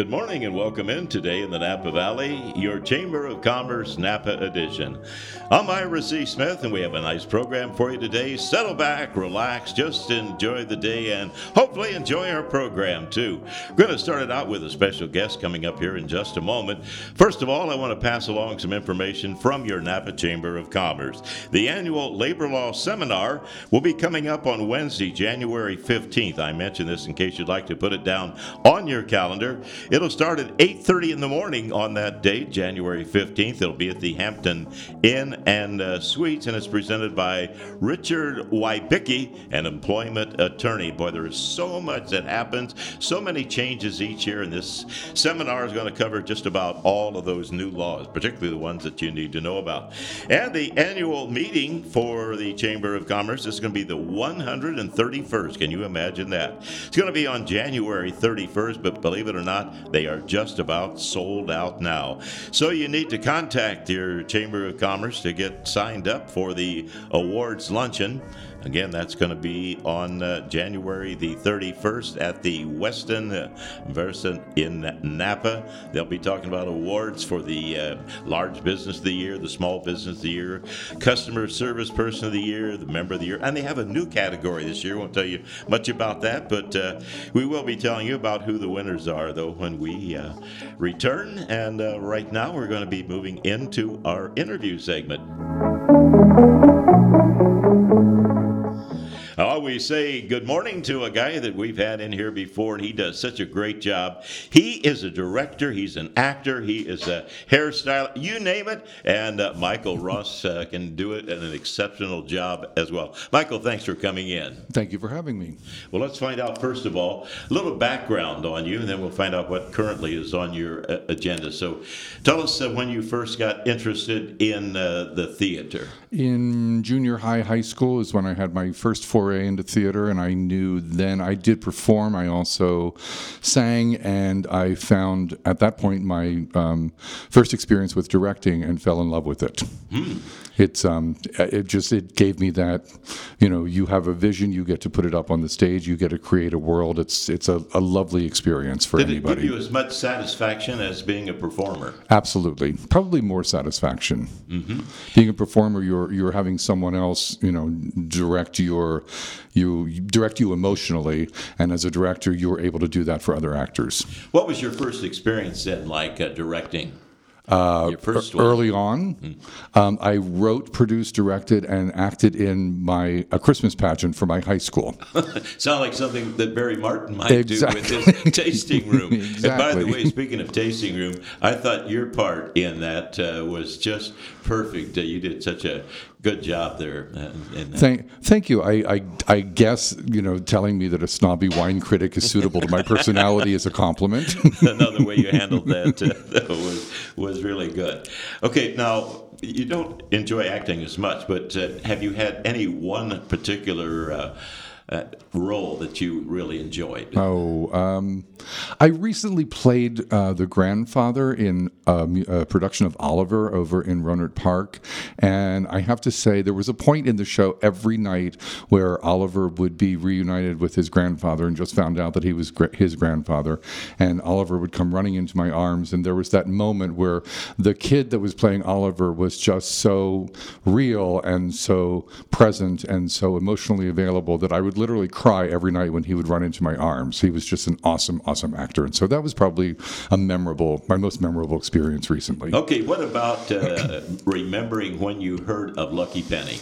Good morning and welcome in today in the Napa Valley, your Chamber of Commerce Napa edition. I'm Ira C. Smith and we have a nice program for you today. Settle back, relax, just enjoy the day and hopefully enjoy our program too. We're going to start it out with a special guest coming up here in just a moment. First of all, I want to pass along some information from your Napa Chamber of Commerce. The annual Labor Law Seminar will be coming up on Wednesday, January 15th. I mentioned this in case you'd like to put it down on your calendar. It'll start at 8:30 in the morning on that date, January 15th. It'll be at the Hampton Inn and Suites, and it's presented by Richard Wybicki, an employment attorney. Boy, there is so much that happens, so many changes each year, and this seminar is going to cover just about all of those new laws, particularly the ones that you need to know about. And the annual meeting for the Chamber of Commerce is going to be the 131st. Can you imagine that? It's going to be on January 31st, but believe it or not, they are just about sold out now. So you need to contact your Chamber of Commerce to get signed up for the awards luncheon. Again, that's going to be on January the 31st at the Westin Versa in Napa. They'll be talking about awards for the Large Business of the Year, the Small Business of the Year, Customer Service Person of the Year, the Member of the Year, and they have a new category this year. Won't tell you much about that, but we will be telling you about who the winners are, though, when we return. And right now, we're going to be moving into our interview segment. I always say good morning to a guy that we've had in here before, and he does such a great job. He is a director, he's an actor, he is a hairstylist, you name it, and Michael Ross can do it and an exceptional job as well. Michael, thanks for coming in. Thank you for having me. Well, let's find out, first of all, a little background on you, and then we'll find out what currently is on your agenda. So tell us when you first got interested in the theater. In junior high school is when I had my first foray into theater, and I knew then I did perform. I also sang, and I found at that point my first experience with directing and fell in love with it. It gave me that, you have a vision, you get to put it up on the stage, you get to create a world. It's a lovely experience for anybody. Did it give you as much satisfaction as being a performer? Absolutely. Probably more satisfaction. Mm-hmm. Being a performer, you're having someone else, direct you emotionally, and as a director, you're able to do that for other actors. What was your first experience then, like directing? Your first one? Early on, I wrote, produced, directed, and acted in a Christmas pageant for my high school. Sound like something that Barry Martin might do with his tasting room. Exactly. And by the way, speaking of tasting room, I thought your part in that was just perfect. You did such a good job there. Thank you. I guess, telling me that a snobby wine critic is suitable to my personality is a compliment. Another way you handled that was really good. Okay, now, you don't enjoy acting as much, but have you had any one particular role that you really enjoyed? I recently played the grandfather in a production of Oliver over in Rohnert Park, and I have to say there was a point in the show every night where Oliver would be reunited with his grandfather and just found out that he was his grandfather, and Oliver would come running into my arms, and there was that moment where the kid that was playing Oliver was just so real and so present and so emotionally available that I would literally cry every night when he would run into my arms. He was just an awesome actor, and so that was probably my most memorable experience recently. Okay, what about remembering when you heard of Lucky Penny?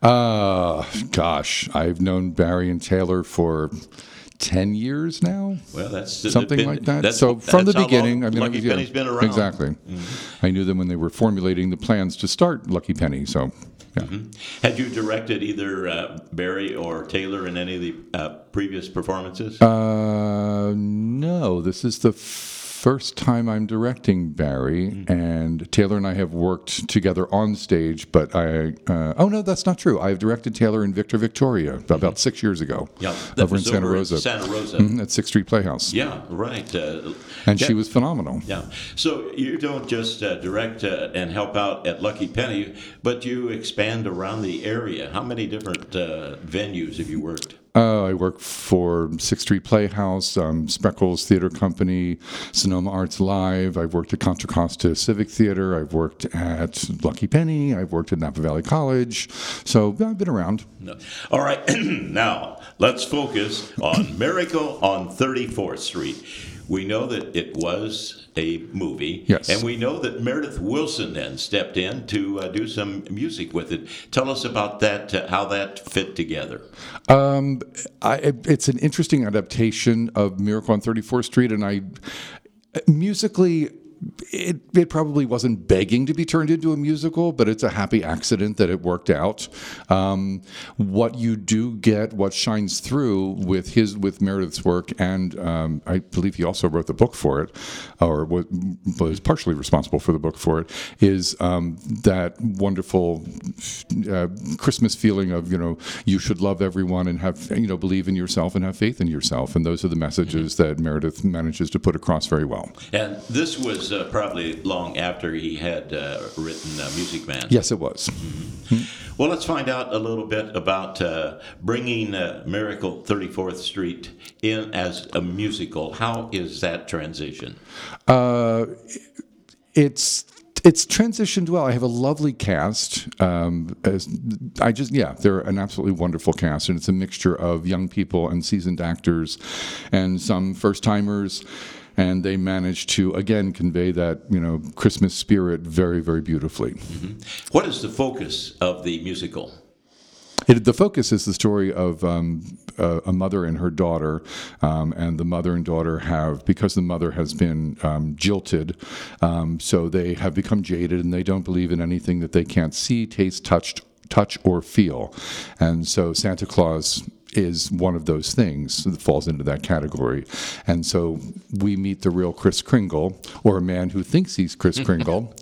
Gosh, I've known Barry and Taylor for 10 years now. Well, that's something like that. So from the beginning, Lucky Penny's been around. Exactly. Mm-hmm. I knew them when they were formulating the plans to start Lucky Penny. So. Yeah. Mm-hmm. Had you directed either Barry or Taylor in any of the previous performances? No, this is the first time I'm directing Barry, and Taylor and I have worked together on stage, but no, that's not true. I've directed Taylor in Victor Victoria about 6 years ago. Yeah, over in Santa Rosa. Santa Rosa. At 6th Street Playhouse. Yeah, right. And she was phenomenal. Yeah. So you don't just direct and help out at Lucky Penny, but you expand around the area. How many different venues have you worked? I work for Sixth Street Playhouse, Spreckles Theater Company, Sonoma Arts Live. I've worked at Contra Costa Civic Theater. I've worked at Lucky Penny. I've worked at Napa Valley College. So I've been around. No. All right. Now, let's focus on Miracle on 34th Street. We know that it was a movie. Yes. And we know that Meredith Willson then stepped in to do some music with it. Tell us about that, how that fit together. It's an interesting adaptation of Miracle on 34th Street, and musically, it probably wasn't begging to be turned into a musical, but it's a happy accident that it worked out. What you do get, what shines through with Meredith's work, and I believe he also wrote the book for it, or was partially responsible for the book for it, is that wonderful Christmas feeling of, you should love everyone and have, believe in yourself and have faith in yourself. And those are the messages that Meredith manages to put across very well. And this was probably long after he had written Music Man. Yes, it was. Mm-hmm. Well, let's find out a little bit about bringing Miracle 34th Street in as a musical. How is that transition? It's transitioned well. I have a lovely cast. They're an absolutely wonderful cast, and it's a mixture of young people and seasoned actors, and some first-timers. And they managed to, again, convey that, Christmas spirit very, very beautifully. Mm-hmm. What is the focus of the musical? The focus is the story of a mother and her daughter, and the mother and daughter because the mother has been jilted, so they have become jaded, and they don't believe in anything that they can't see, taste, touch, or feel. And so Santa Claus is one of those things that falls into that category. And so we meet the real Kris Kringle, or a man who thinks he's Kris Kringle,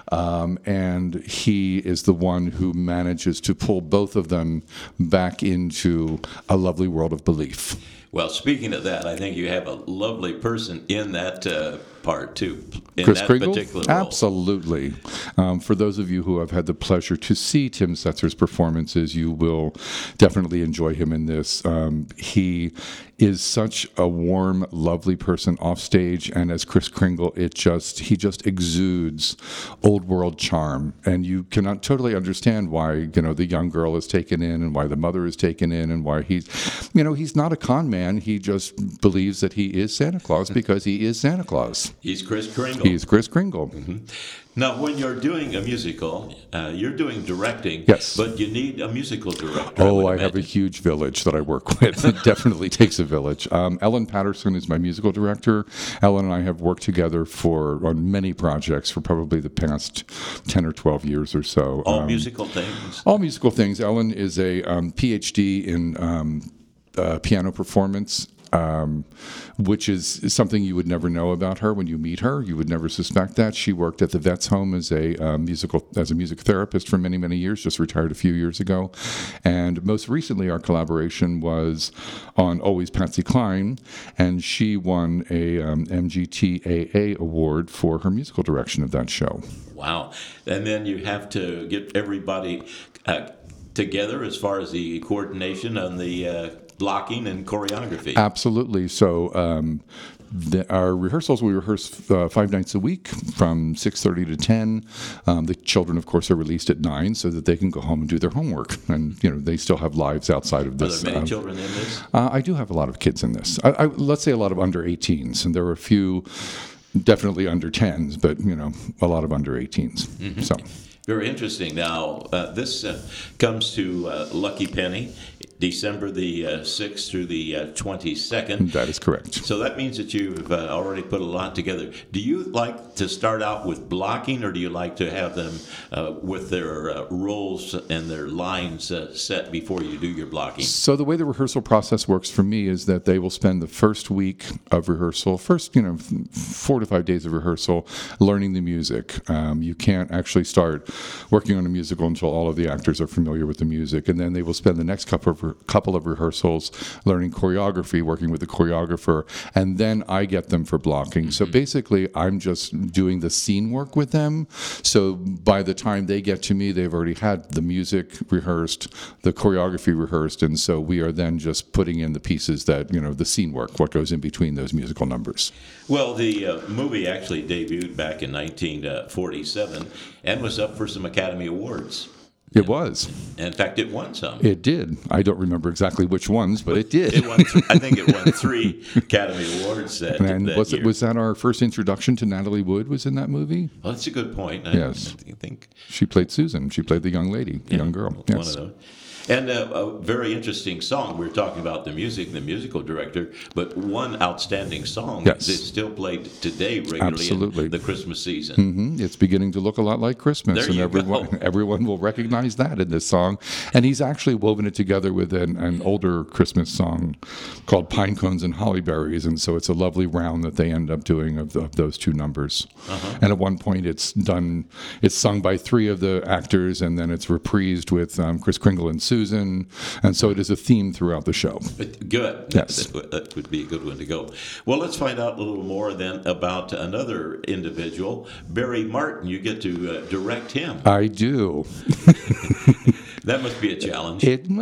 and he is the one who manages to pull both of them back into a lovely world of belief. Well, speaking of that, I think you have a lovely person in that part, too, in Kris that Kringle? particular role. Absolutely. For those of you who have had the pleasure to see Tim Setzer's performances, you will definitely enjoy him in this. He is such a warm, lovely person off stage, and as Kris Kringle, he just exudes old world charm, and you cannot totally understand why the young girl is taken in, and why the mother is taken in, and why he's not a con man. He just believes that he is Santa Claus because he is Santa Claus. He's Kris Kringle. He's Kris Kringle. Mm-hmm. Now, when you're doing a musical, you're doing directing, yes, but you need a musical director. I have a huge village that I work with. It definitely takes a village. Ellen Patterson is my musical director. Ellen and I have worked together on many projects for probably the past 10 or 12 years or so. All musical things? All musical things. Ellen is a PhD in piano performance, which is something you would never know about her when you meet her. You would never suspect that. She worked at the Vets Home as a music therapist for many, many years, just retired a few years ago. And most recently, our collaboration was on Always Patsy Cline, and she won a MGTAA award for her musical direction of that show. Wow. And then you have to get everybody together as far as the coordination on the blocking and choreography. Absolutely. So our rehearsals, we rehearse 5 nights a week from 6:30 to 10. The children, of course, are released at 9 so that they can go home and do their homework. And, they still have lives outside of this. Are there many children in this? I do have a lot of kids in this. Let's say a lot of under 18s. And there are a few definitely under 10s, but, a lot of under 18s. Mm-hmm. So. Very interesting. Now, this comes to Lucky Penny, December the 6th through the 22nd. That is correct. So that means that you've already put a lot together. Do you like to start out with blocking, or do you like to have them with their roles and their lines set before you do your blocking? So the way the rehearsal process works for me is that they will spend the first week of rehearsal, 4 to 5 days of rehearsal, learning the music. You can't actually start working on a musical until all of the actors are familiar with the music, and then they will spend the next couple of couple of rehearsals, learning choreography, working with the choreographer, and then I get them for blocking. So basically, I'm just doing the scene work with them. So by the time they get to me, they've already had the music rehearsed, the choreography rehearsed, and so we are then just putting in the pieces that, the scene work, what goes in between those musical numbers. Well, the movie actually debuted back in 1947 and was up for some Academy Awards. It was. In fact, it won some. It did. I don't remember exactly which ones, but it did. I think it won 3 Academy Awards that year. Was that our first introduction to Natalie Wood was in that movie? Well, that's a good point. Yes. I think she played Susan. She played the young lady, the young girl. One of those. And a very interesting song. We were talking about the music, the musical director, but one outstanding song that's still played today regularly in the Christmas season. Mm-hmm. It's beginning to look a lot like Christmas, and everyone will recognize that in this song. And he's actually woven it together with an older Christmas song called Pine Cones and Hollyberries, and so it's a lovely round that they end up doing of those 2 numbers. Uh-huh. And at one point, it's sung by 3 of the actors, and then it's reprised with Kris Kringle and Susan, and so it is a theme throughout the show. Good. Yes. That would be a good one to go. Well, let's find out a little more then about another individual, Barry Martin. You get to direct him. I do. That must be a challenge.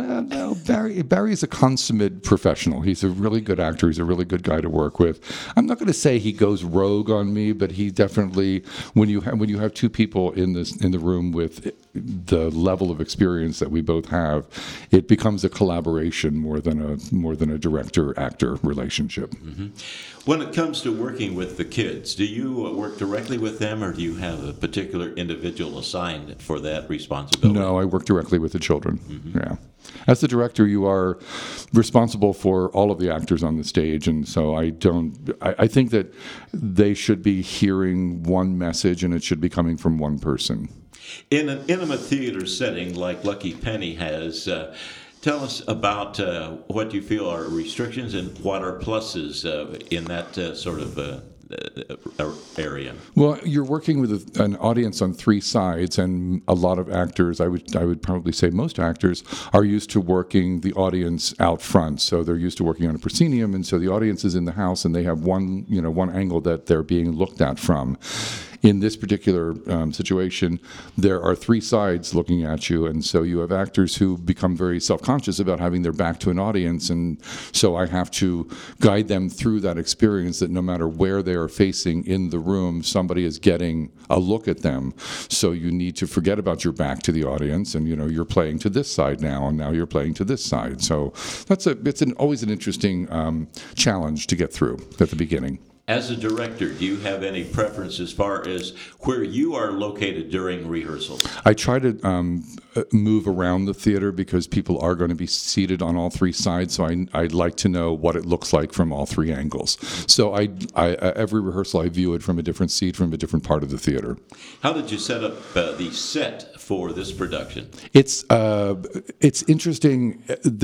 Barry is a consummate professional. He's a really good actor. He's a really good guy to work with. I'm not going to say he goes rogue on me, but he definitely, when you have 2 people in the room with the level of experience that we both have, it becomes a collaboration more than a director-actor relationship. Mm-hmm. When it comes to working with the kids, do you work directly with them, or do you have a particular individual assigned for that responsibility? No, I work directly with the children. Mm-hmm. Yeah. As the director, you are responsible for all of the actors on the stage, and so I think that they should be hearing one message, and it should be coming from one person. In an intimate theater setting like Lucky Penny has, tell us about what you feel are restrictions and what are pluses in that sort of area. Well, you're working with an audience on 3 sides, and a lot of actors, I would probably say most actors, are used to working the audience out front. So they're used to working on a proscenium, and so the audience is in the house, and they have one angle that they're being looked at from. In this particular situation, there are 3 sides looking at you, and so you have actors who become very self-conscious about having their back to an audience, and so I have to guide them through that experience that no matter where they are facing in the room, somebody is getting a look at them. So you need to forget about your back to the audience, and you're playing to this side now, and now you're playing to this side. So it's always an interesting challenge to get through at the beginning. As a director, do you have any preference as far as where you are located during rehearsals? I try to move around the theater because people are going to be seated on all 3 sides, so I'd like to know what it looks like from all 3 angles. So I every rehearsal I view it from a different seat, from a different part of the theater. How did you set up the set for this production? It's interesting.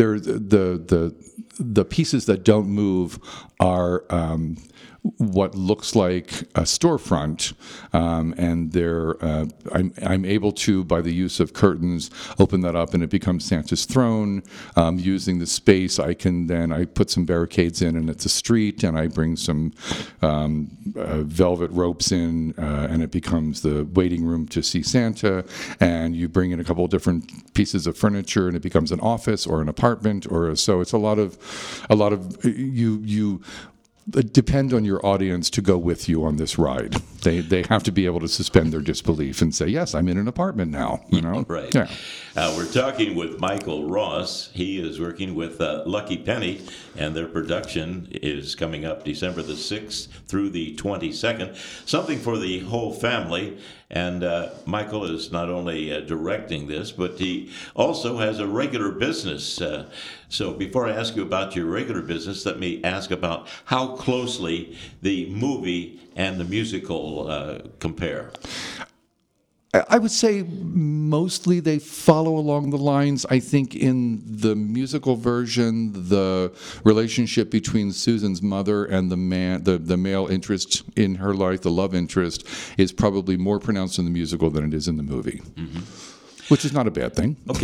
The pieces that don't move are what looks like a storefront, and I'm able to, by the use of curtains, open that up, and it becomes Santa's throne. Using the space, I put some barricades in, and it's a street, and I bring some velvet ropes in, and it becomes the waiting room to see Santa. And you bring in a couple of different pieces of furniture, and it becomes an office or an apartment, so it's a lot of you depend on your audience to go with you on this ride. They have to be able to suspend their disbelief and say, yes, I'm in an apartment now. Right. Yeah. We're talking with Michael Ross. He is working with Lucky Penny, and their production is coming up December the 6th through the 22nd. Something for the whole family. And Michael is not only directing this, but he also has a regular business. So before I ask you about your regular business, let me ask about how closely the movie and the musical compare. I would say mostly they follow along the lines. I think in the musical version, the relationship between Susan's mother and the male interest in her life, the love interest, is probably more pronounced in the musical than it is in the movie. Mm-hmm. Which is not a bad thing. Okay.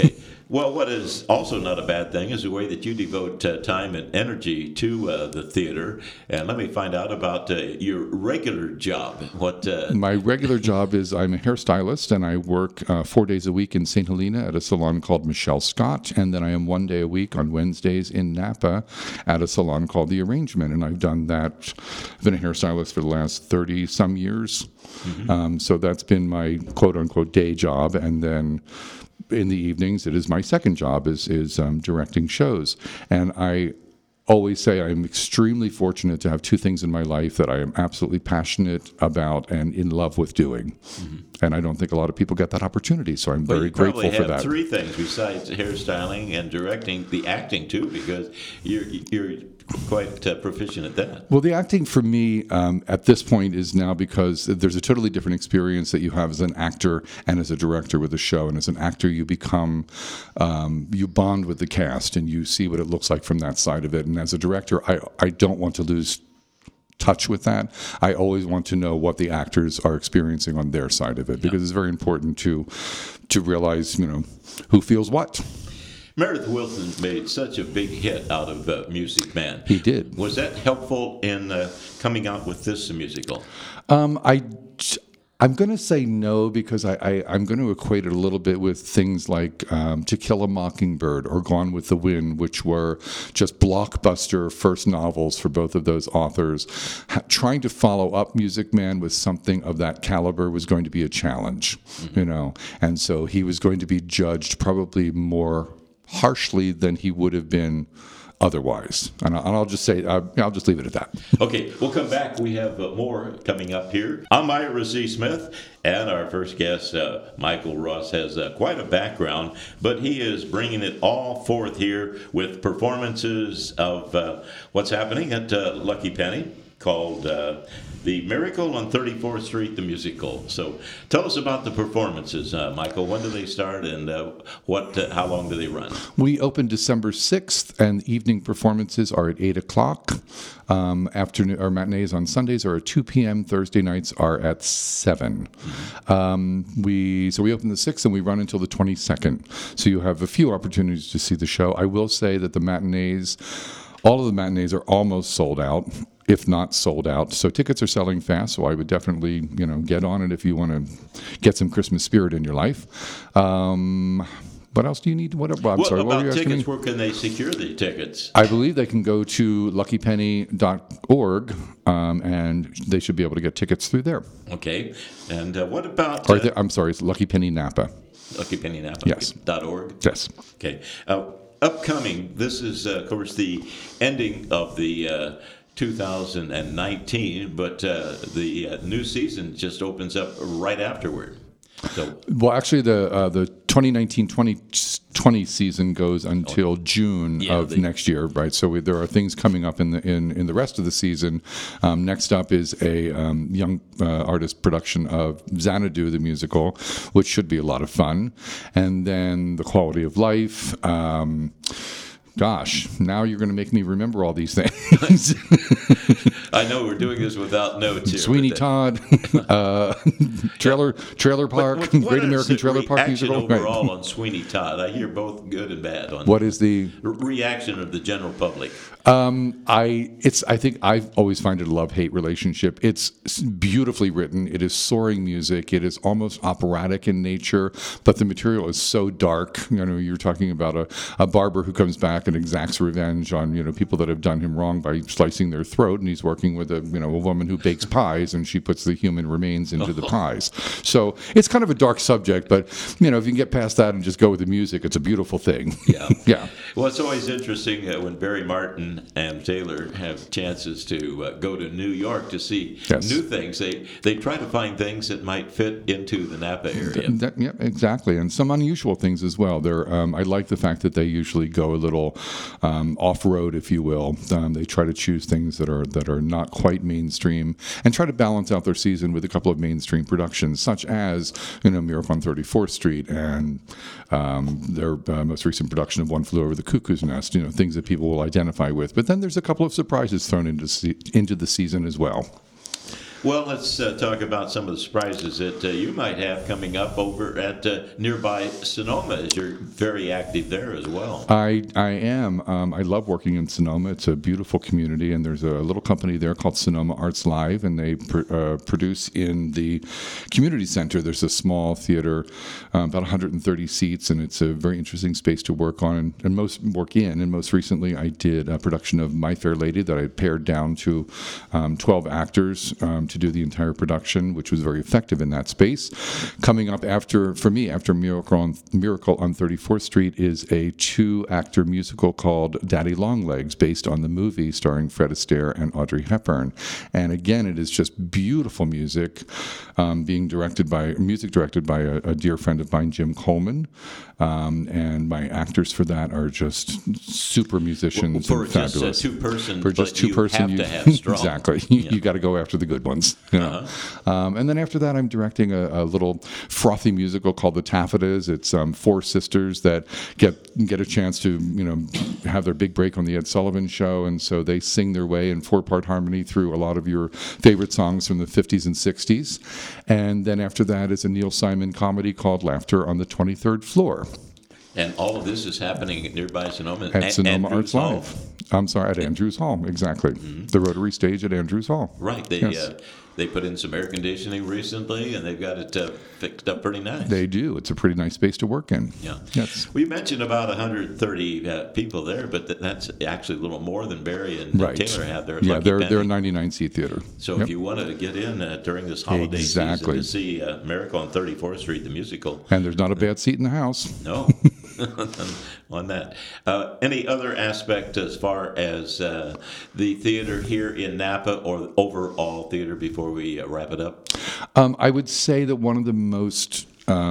Well, what is also not a bad thing is the way that you devote time and energy to the theater. And let me find out about your regular job. My regular job is I'm a hairstylist, and I work 4 days a week in St. Helena at a salon called Michelle Scott, and then I am 1 day a week on Wednesdays in Napa at a salon called The Arrangement, and I've done that. I've been a hairstylist for the last 30-some years, so that's been my quote-unquote day job, and then in the evenings, it is my second job is directing shows. And I always say I'm extremely fortunate to have two things in my life that I am absolutely passionate about and in love with doing. And I don't think a lot of people get that opportunity, so I'm very grateful for that. You probably have three things besides hairstyling and directing, the acting too, because you're quite proficient at that. Well, the acting for me at this point is now because there's a totally different experience that you have as an actor and as a director with a show. And as an actor, you become, you bond with the cast and you see what it looks like from that side of it. And as a director, I don't want to lose touch with that. I always want to know what the actors are experiencing on their side of it, because it's very important to realize, who feels what. Meredith Willson made such a big hit out of Music Man. He did. Was that helpful in coming out with this musical? I'm going to say no, because I'm going to equate it a little bit with things like To Kill a Mockingbird or Gone with the Wind, which were just blockbuster first novels for both of those authors. Trying to follow up Music Man with something of that caliber was going to be a challenge, and so he was going to be judged probably more harshly than he would have been otherwise. And I'll just say, I'll just leave it at that. Okay, we'll come back. We have more coming up here. I'm Ira C. Smith, and our first guest, Michael Ross, has quite a background, but he is bringing it all forth here with performances of what's happening at Lucky Penny, called The Miracle on 34th Street, the musical. So tell us about the performances, Michael. When do they start, and how long do they run? We open December 6th, and evening performances are at 8 o'clock. Afternoon or matinees on Sundays are at 2 p.m. Thursday nights are at 7. We open the 6th and we run until the 22nd. So you have a few opportunities to see the show. I will say that all of the matinees are almost sold out, if not sold out. So tickets are selling fast, so I would definitely, get on it if you want to get some Christmas spirit in your life. What else do you need? What were you asking tickets? Where can they secure the tickets? I believe they can go to luckypenny.org, and they should be able to get tickets through there. Okay. And what about... I'm sorry, it's Lucky Penny Napa. Lucky Penny Napa? Yes. .org? Yes. Okay. Upcoming, this is, of course, the ending of the 2019, but the new season just opens up right afterward. So, well, actually, the 2019-2020 season goes until June of next year, right? So there are things coming up in the rest of the season. Next up is a young artist production of Xanadu the musical, which should be a lot of fun, and then The Quality of Life. Gosh, now you're going to make me remember all these things. I know we're doing this without notes here. Sweeney Todd, Trailer Park, Great American Trailer Park musical. Overall on Sweeney Todd, I hear both good and bad on what is the reaction of the general public. I think I've always found it a love-hate relationship. It's beautifully written. It is soaring music. It is almost operatic in nature, but the material is so dark. You're talking about a barber who comes back and exacts revenge on people that have done him wrong by slicing their throat, and he's working with a woman who bakes pies, and she puts the human remains into the pies. So it's kind of a dark subject, but if you can get past that and just go with the music, it's a beautiful thing. Yeah. Yeah. Well, it's always interesting when Barry Martin and Taylor have chances to go to New York to see new things. They try to find things that might fit into the Napa area. Yeah, exactly, and some unusual things as well. I like the fact that they usually go a little off-road, if you will. They try to choose things that are not quite mainstream and try to balance out their season with a couple of mainstream productions, such as Miracle on 34th Street and their most recent production of One Flew Over the Cuckoo's Nest. Things that people will identify with. But then there's a couple of surprises thrown into the season as well. Well, let's talk about some of the surprises that you might have coming up over at nearby Sonoma, as you're very active there as well. I am. I love working in Sonoma. It's a beautiful community, and there's a little company there called Sonoma Arts Live, and they produce in the community center. There's a small theater, about 130 seats, and it's a very interesting space to work on and most recently, I did a production of My Fair Lady that I pared down to 12 actors to do the entire production, which was very effective in that space. Coming up after Miracle on 34th Street is a 2-actor musical called Daddy Longlegs, based on the movie starring Fred Astaire and Audrey Hepburn. And again, it is just beautiful music, directed by a dear friend of mine, Jim Coleman. And my actors for that are just super musicians and fabulous. For just two-person, you have to have strong. Exactly. You got to go after the good ones. You know? And then after that, I'm directing a little frothy musical called The Taffetas. It's 4 sisters that get a chance to have their big break on the Ed Sullivan Show, and so they sing their way in 4-part harmony through a lot of your favorite songs from the 50s and 60s. And then after that is a Neil Simon comedy called Laughter on the 23rd Floor. And all of this is happening nearby Sonoma at Sonoma Arts Hall. Live. I'm sorry, at Andrews Hall, exactly. Mm-hmm. The Rotary Stage at Andrews Hall. Right. They put in some air conditioning recently, and they've got it fixed up pretty nice. They do. It's a pretty nice space to work in. Yeah. Yes. We mentioned about 130 people there, but that's actually a little more than Barry and Taylor have there. Yeah, they're a 99-seat theater. So if you want to get in during this holiday season to see Miracle on 34th Street, the musical. And there's not a bad seat in the house. No. On that. Any other aspect as far as the theater here in Napa or overall theater before we wrap it up? I would say that one of the most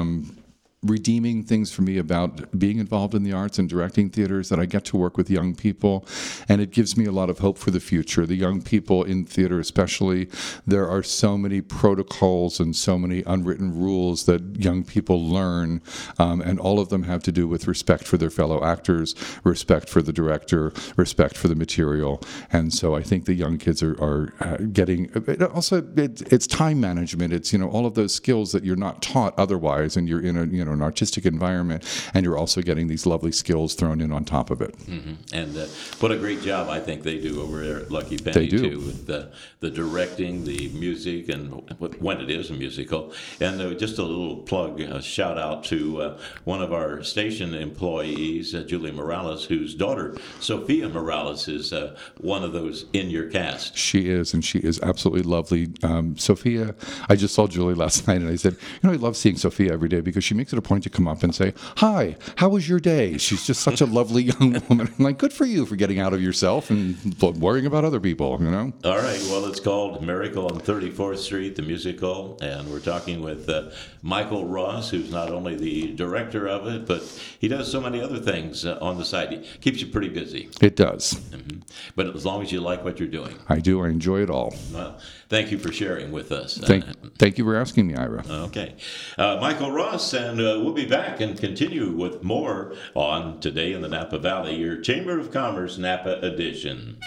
redeeming things for me about being involved in the arts and directing theater is that I get to work with young people, and it gives me a lot of hope for the future. The young people in theater especially, there are so many protocols and so many unwritten rules that young people learn, and all of them have to do with respect for their fellow actors, respect for the director, respect for the material. And so I think the young kids are getting, also it's time management. It's, all of those skills that you're not taught otherwise, and you're in an artistic environment, and you're also getting these lovely skills thrown in on top of it. Mm-hmm. And what a great job I think they do over there at Lucky Penny, too, with the directing, the music, and when it is a musical. And just a little plug, a shout out to one of our station employees, Julie Morales, whose daughter, Sophia Morales, is one of those in your cast. She is, and she is absolutely lovely. Sophia, I just saw Julie last night, and I said, I love seeing Sophia every day because she makes it a point to come up and say, "Hi, how was your day?" She's just such a lovely young woman. I'm like, good for you for getting out of yourself and worrying about other people, All right. Well, it's called Miracle on 34th Street, the musical, and we're talking with Michael Ross, who's not only the director of it, but he does so many other things on the side. He keeps you pretty busy. It does. Mm-hmm. But as long as you like what you're doing. I do. I enjoy it all. Well, thank you for sharing with us. Thank you for asking me, Ira. Okay. Michael Ross, and we'll be back and continue with more on Today in the Napa Valley, your Chamber of Commerce Napa edition.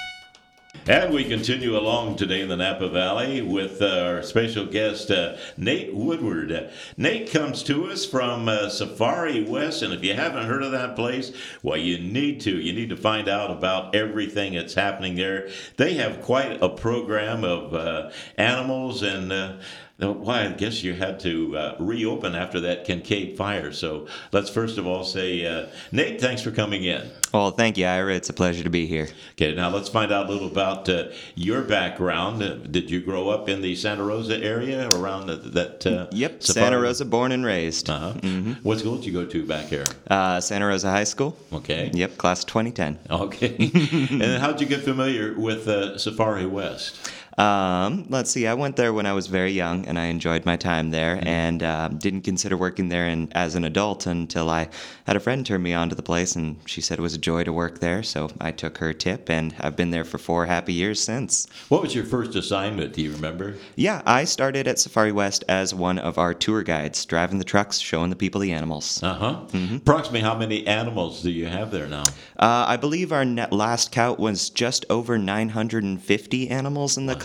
And we continue along today in the Napa Valley with our special guest, Nate Woodward. Nate comes to us from Safari West, and if you haven't heard of that place, well, you need to. You need to find out about everything that's happening there. They have quite a program of animals, and I guess you had to reopen after that Kincaid fire. So let's first of all say, Nate, thanks for coming in. Well, thank you, Ira. It's a pleasure to be here. Okay, now let's find out a little about your background. Did you grow up in the Santa Rosa area around that? Yep, Safari? Santa Rosa, born and raised. Uh-huh. Mm-hmm. What school did you go to back here? Santa Rosa High School. Okay. Yep, class of 2010. Okay. And then how'd you get familiar with Safari West? Let's see. I went there when I was very young, and I enjoyed my time there, and didn't consider working there as an adult until I had a friend turn me on to the place, and she said it was a joy to work there, so I took her tip, and I've been there for 4 happy years since. What was your first assignment? Do you remember? Yeah, I started at Safari West as one of our tour guides, driving the trucks, showing the people the animals. Uh-huh. Mm-hmm. Approximately how many animals do you have there now? I believe our last count was just over 950 animals in the collection.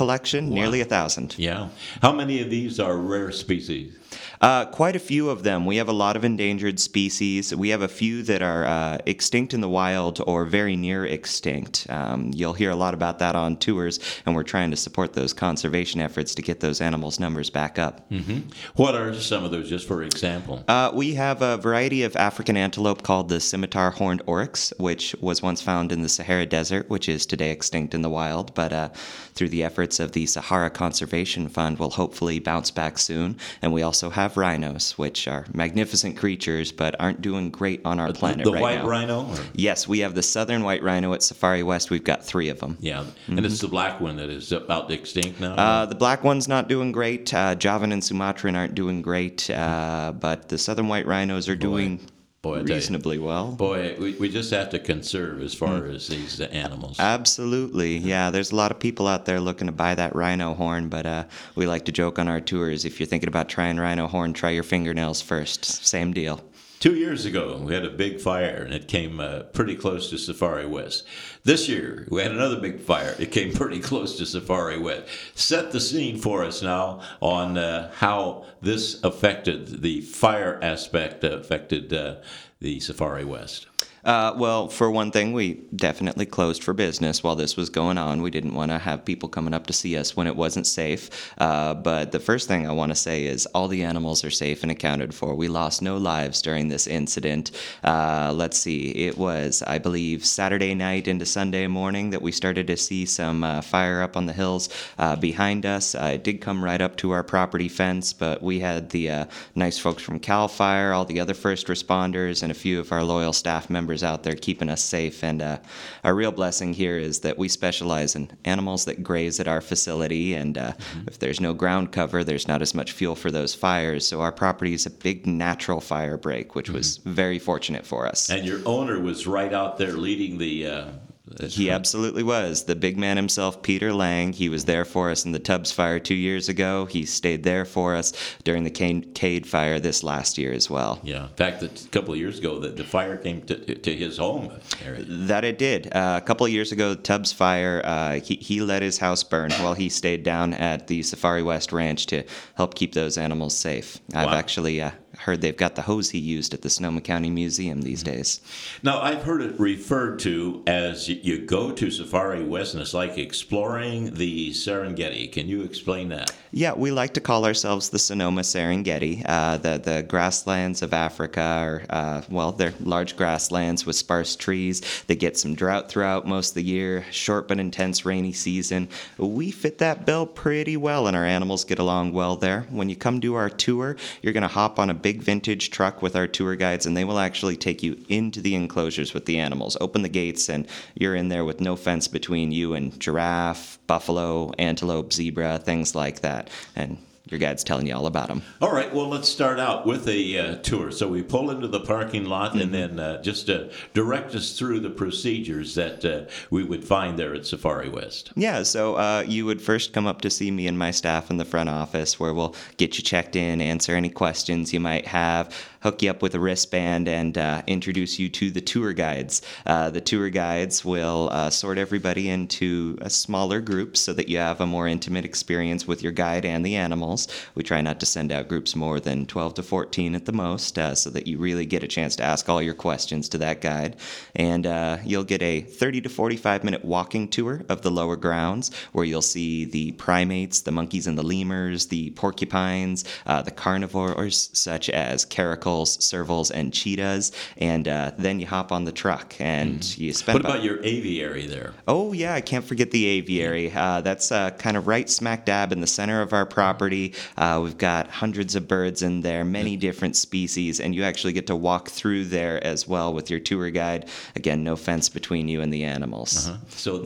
collection, nearly 1,000. Yeah. How many of these are rare species? Quite a few of them. We have a lot of endangered species. We have a few that are extinct in the wild or very near extinct. You'll hear a lot about that on tours, and we're trying to support those conservation efforts to get those animals' numbers back up. Mm-hmm. What are some of those, just for example? We have a variety of African antelope called the scimitar horned oryx, which was once found in the Sahara Desert, which is today extinct in the wild, but through the efforts of the Sahara Conservation Fund, will hopefully bounce back soon. And we also have rhinos, which are magnificent creatures, but aren't doing great on our planet right now. The white rhino? Or? Yes, we have the southern white rhino at Safari West. We've got 3 of them. Yeah, and it's the black one that is about extinct now? The black one's not doing great. Javan and Sumatran aren't doing great, but the southern white rhinos are doing reasonably well. Boy, we just have to conserve as far as these animals. Absolutely. Yeah, there's a lot of people out there looking to buy that rhino horn, but we like to joke on our tours, if you're thinking about trying rhino horn, try your fingernails first. Same deal. 2 years ago, we had a big fire, and it came pretty close to Safari West. This year, we had another big fire. It came pretty close to Safari West. Set the scene for us now on how this affected the fire aspect, affected the Safari West. Well, for one thing, we definitely closed for business while this was going on. We didn't want to have people coming up to see us when it wasn't safe. But the first thing I want to say is all the animals are safe and accounted for. We lost no lives during this incident. Let's see, it was, I believe, Saturday night into Sunday morning that we started to see some fire up on the hills behind us. It did come right up to our property fence, but we had the nice folks from CAL FIRE, all the other first responders, and a few of our loyal staff members out there keeping us safe. And our real blessing here is that we specialize in animals that graze at our facility, and if there's no ground cover, there's not as much fuel for those fires. So our property is a big natural fire break, which was very fortunate for us. And your owner was right out there leading the... He absolutely was. The big man himself, Peter Lang, he was there for us in the Tubbs fire 2 years ago. He stayed there for us during the Cade fire this last year as well. Yeah. In fact, a couple of years ago, the fire came to his home area. That it did. A couple of years ago, Tubbs fire, he let his house burn while he stayed down at the Safari West Ranch to help keep those animals safe. I've actually heard they've got the hose he used at the Sonoma County Museum these days. Now, I've heard it referred to as you go to Safari West and it's like exploring the Serengeti. Can you explain that? Yeah, we like to call ourselves the Sonoma Serengeti. The grasslands of Africa are, they're large grasslands with sparse trees. They get some drought throughout most of the year, short but intense rainy season. We fit that bill pretty well, and our animals get along well there. When you come do our tour, you're going to hop on a big vintage truck with our tour guides, and they will actually take you into the enclosures with the animals. Open the gates, and you're in there with no fence between you and giraffe, buffalo, antelope, zebra, things like that. And your guide's telling you all about them. All right, well, let's start out with a tour. So we pull into the parking lot, and then just direct us through the procedures that we would find there at Safari West. Yeah, so you would first come up to see me and my staff in the front office, where we'll get you checked in, answer any questions you might have, hook you up with a wristband, and introduce you to the tour guides. The tour guides will sort everybody into smaller groups so that you have a more intimate experience with your guide and the animals. We try not to send out groups more than 12 to 14 at the most, so that you really get a chance to ask all your questions to that guide. And you'll get a 30 to 45-minute walking tour of the lower grounds, where you'll see the primates, the monkeys and the lemurs, the porcupines, the carnivores such as caracals, servals, and cheetahs. And then you hop on the truck and you spend... What about your aviary there? Oh, yeah, I can't forget the aviary. That's kind of right smack dab in the center of our property. We've got hundreds of birds in there, many different species, and you actually get to walk through there as well with your tour guide. Again, no fence between you and the animals. So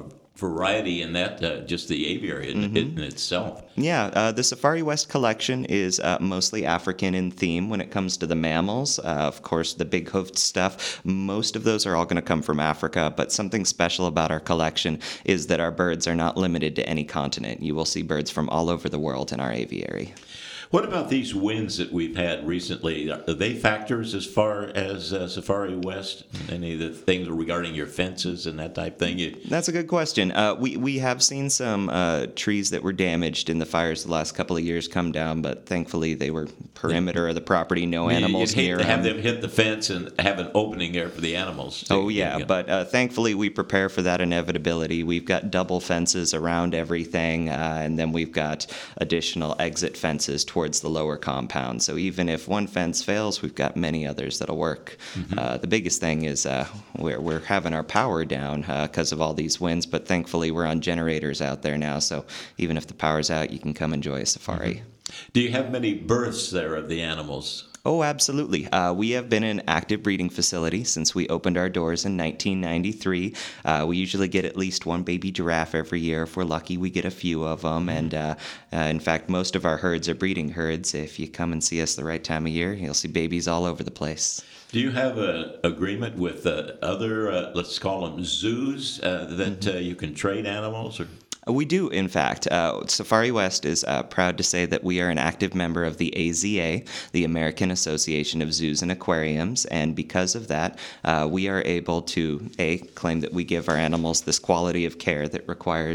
variety in that, just the aviary in itself. Yeah, the Safari West collection is mostly African in theme when it comes to the mammals. Of course, the big hoofed stuff, most of those are all going to come from Africa, but something special about our collection is that our birds are not limited to any continent. You will see birds from all over the world in our aviary. What about these winds that we've had recently? Are they factors as far as Safari West? Any of the things regarding your fences and that type thing? That's a good question. We have seen some trees that were damaged in the fires the last couple of years come down, but thankfully they were perimeter of the property, no animals You'd hate near to have them. them hit the fence and have an opening there for the animals. Oh, yeah, but thankfully we prepare for that inevitability. We've got double fences around everything, and then we've got additional exit fences towards the lower compound. So even if one fence fails, we've got many others that'll work. The biggest thing is we're having our power down because of all these winds, but thankfully we're on generators out there now, so even if the power's out, you can come enjoy a safari. Do you have many births there of the animals? Oh, absolutely. We have been an active breeding facility since we opened our doors in 1993. We usually get at least one baby giraffe every year. If we're lucky, we get a few of them. And in fact, most of our herds are breeding herds. If you come and see us the right time of year, you'll see babies all over the place. Do you have an agreement with other, let's call them zoos, that you can trade animals? Or? We do, in fact. Safari West is proud to say that we are an active member of the AZA, the American Association of Zoos and Aquariums, and because of that, we are able to, claim that we give our animals this quality of care that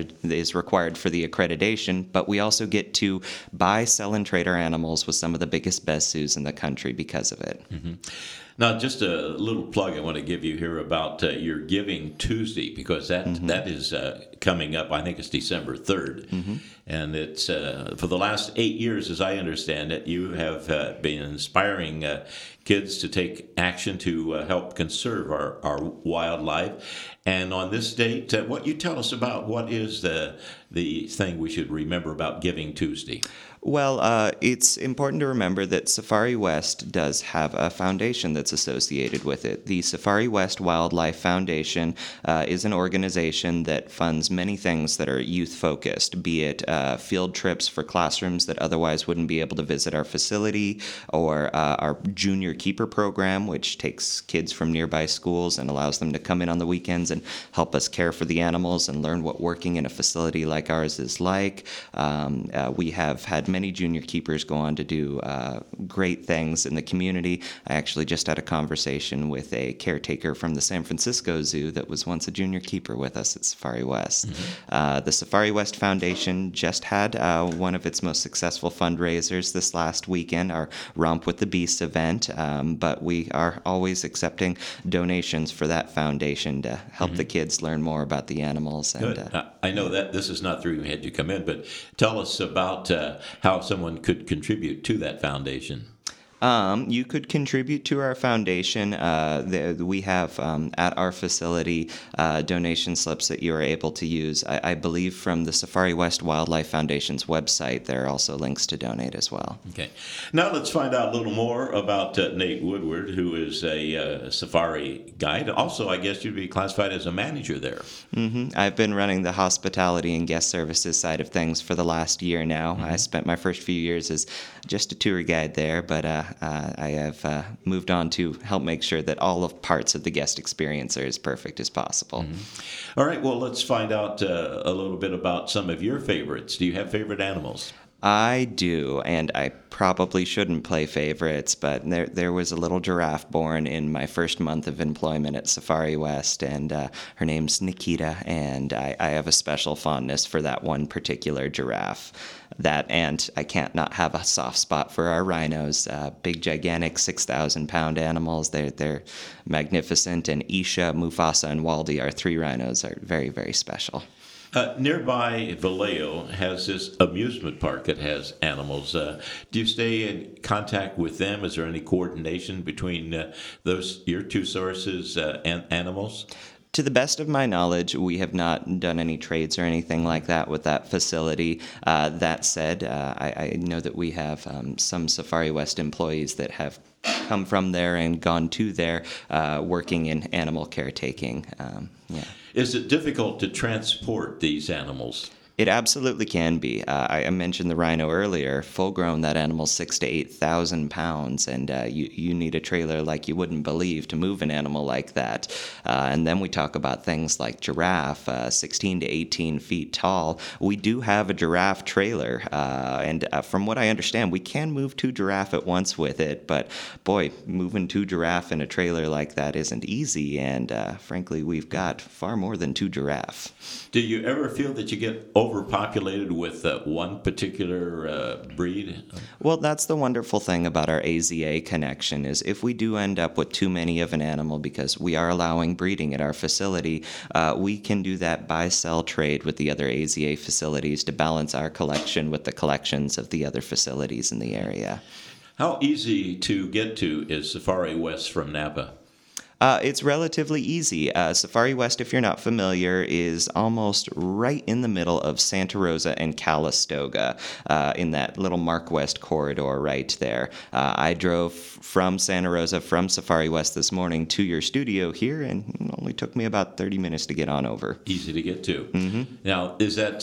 is required for the accreditation, but we also get to buy, sell, and trade our animals with some of the biggest, best zoos in the country because of it. Mm-hmm. Now, just a little plug I want to give you here about your Giving Tuesday, because that is coming up. I think it's December 3rd. And it's for the last 8 years, as I understand it, you have been inspiring kids to take action to help conserve our wildlife. And on this date, what you tell us about what is the thing we should remember about Giving Tuesday? Well, it's important to remember that Safari West does have a foundation that's associated with it. The Safari West Wildlife Foundation is an organization that funds many things that are youth-focused, be it field trips for classrooms that otherwise wouldn't be able to visit our facility, or our Junior Keeper program, which takes kids from nearby schools and allows them to come in on the weekends and help us care for the animals and learn what working in a facility like ours is like. We have had many junior keepers go on to do great things in the community. I actually just had a conversation with a caretaker from the San Francisco Zoo that was once a junior keeper with us at Safari West. The Safari West Foundation just had one of its most successful fundraisers this last weekend, our Romp with the Beast event, but we are always accepting donations for that foundation to help the kids learn more about the animals. And, Good. I know that this is not through you had you come in, but tell us about how someone could contribute to that foundation. You could contribute to our foundation. We have at our facility donation slips that you are able to use. I believe from the Safari West Wildlife Foundation's website, there are also links to donate as well. Okay. Now let's find out a little more about Nate Woodward, who is a safari guide. Also, I guess you'd be classified as a manager there. I've been running the hospitality and guest services side of things for the last year now. I spent my first few years as just a tour guide there, but I have moved on to help make sure that all of parts of the guest experience are as perfect as possible. All right, well, let's find out a little bit about some of your favorites. Do you have favorite animals? I do, and I probably shouldn't play favorites, but there was a little giraffe born in my first month of employment at Safari West, and her name's Nikita, and I have a special fondness for that one particular giraffe. That, and I can't not have a soft spot for our rhinos, big, gigantic, 6,000-pound animals. They're magnificent, and Isha, Mufasa, and Waldy, our 3 rhinos, are very, very special. Nearby Vallejo has this amusement park that has animals. Do you stay in contact with them? Is there any coordination between your two sources and animals? To the best of my knowledge, we have not done any trades or anything like that with that facility. That said, I know that we have some Safari West employees that have come from there and gone to there working in animal caretaking. Is it difficult to transport these animals? It absolutely can be. I mentioned the rhino earlier. Full grown, that animal's 6,000 to 8,000 pounds, and you need a trailer like you wouldn't believe to move an animal like that. And then we talk about things like giraffe, 16 to 18 feet tall. We do have a giraffe trailer, and from what I understand, we can move 2 giraffe at once with it. But boy, moving 2 giraffe in a trailer like that isn't easy, and frankly, we've got far more than 2 giraffe. Do you ever feel that you get overpopulated with one particular breed? Well, that's the wonderful thing about our AZA connection is if we do end up with too many of an animal because we are allowing breeding at our facility, we can do that buy-sell trade with the other AZA facilities to balance our collection with the collections of the other facilities in the area. How easy to get to is Safari West from Napa? It's relatively easy. Safari West, if you're not familiar, is almost right in the middle of Santa Rosa and Calistoga, in that little Mark West corridor right there. I drove from Santa Rosa, from Safari West this morning to your studio here, and it only took me about 30 minutes to get on over. Easy to get to. Mm-hmm. Now, is that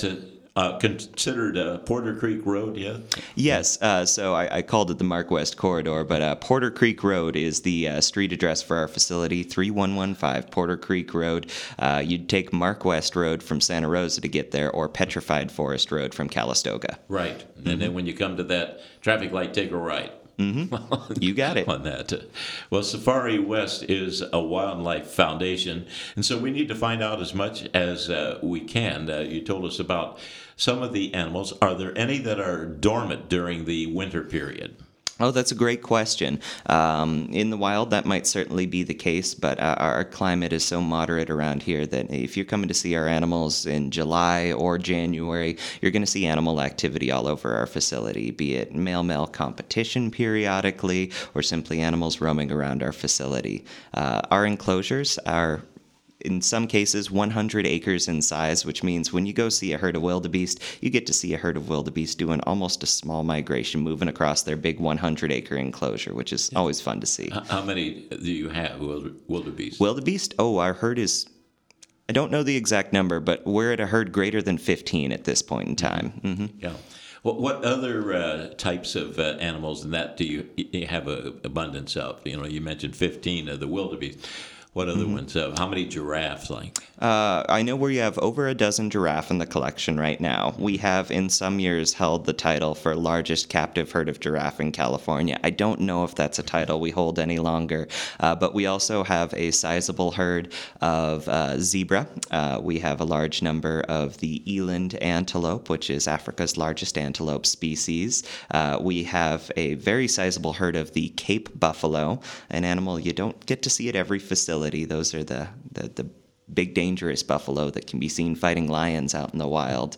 considered Porter Creek Road yet? Yes, so I called it the Mark West Corridor, but Porter Creek Road is the street address for our facility, 3115 Porter Creek Road. You'd take Mark West Road from Santa Rosa to get there, or Petrified Forest Road from Calistoga. Right, and then when you come to that traffic light, take a right. Mm-hmm. You got it. On that. Well, Safari West is a wildlife foundation, and so we need to find out as much as we can. You told us about some of the animals. Are there any that are dormant during the winter period? Oh, that's a great question. In the wild, that might certainly be the case, but our climate is so moderate around here that if you're coming to see our animals in July or January, you're going to see animal activity all over our facility, be it male-male competition periodically or simply animals roaming around our facility. Our enclosures are, in some cases, 100 acres in size, which means when you go see a herd of wildebeest, you get to see a herd of wildebeest doing almost a small migration, moving across their big 100-acre enclosure, which is always fun to see. How many do you have, wildebeest? Wildebeest? Oh, our herd is, I don't know the exact number, but we're at a herd greater than 15 at this point in time. Mm-hmm. Yeah. Well, what other types of animals and that do you have an abundance of? You mentioned 15 of the wildebeest. What other ones? How many giraffes, like? I know we have over a dozen giraffe in the collection right now. We have, in some years, held the title for largest captive herd of giraffe in California. I don't know if that's a title we hold any longer, but we also have a sizable herd of zebra. We have a large number of the eland antelope, which is Africa's largest antelope species. We have a very sizable herd of the Cape buffalo, an animal you don't get to see at every facility. Those are the big dangerous buffalo that can be seen fighting lions out in the wild.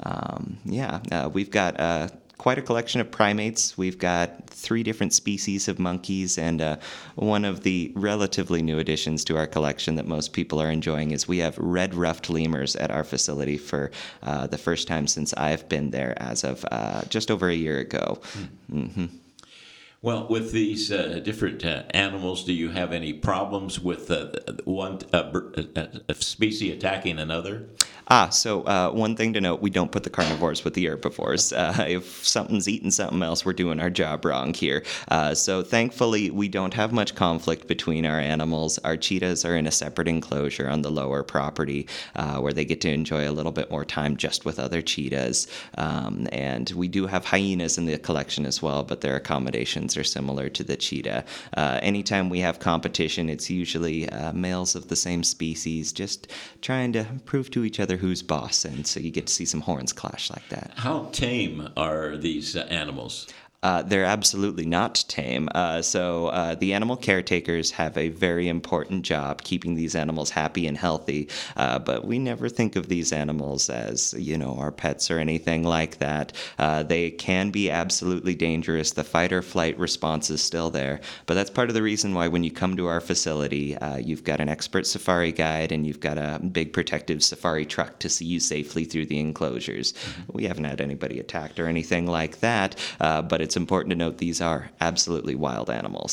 We've got quite a collection of primates. We've got 3 different species of monkeys, and one of the relatively new additions to our collection that most people are enjoying is we have red-ruffed lemurs at our facility for the first time since I've been there, as of just over a year ago. Mm-hmm. Well, with these different animals, do you have any problems with one species attacking another? So one thing to note, we don't put the carnivores with the herbivores. If something's eating something else, we're doing our job wrong here. So thankfully, we don't have much conflict between our animals. Our cheetahs are in a separate enclosure on the lower property where they get to enjoy a little bit more time just with other cheetahs. And we do have hyenas in the collection as well, but their accommodations are similar to the cheetah. Anytime we have competition, it's usually males of the same species just trying to prove to each other who's boss, and so you get to see some horns clash like that. How tame are these animals? They're absolutely not tame. So the animal caretakers have a very important job keeping these animals happy and healthy. But we never think of these animals as, our pets or anything like that. They can be absolutely dangerous. The fight or flight response is still there. But that's part of the reason why when you come to our facility, you've got an expert safari guide and you've got a big protective safari truck to see you safely through the enclosures. Mm-hmm. We haven't had anybody attacked or anything like that, but it's important to note these are absolutely wild animals.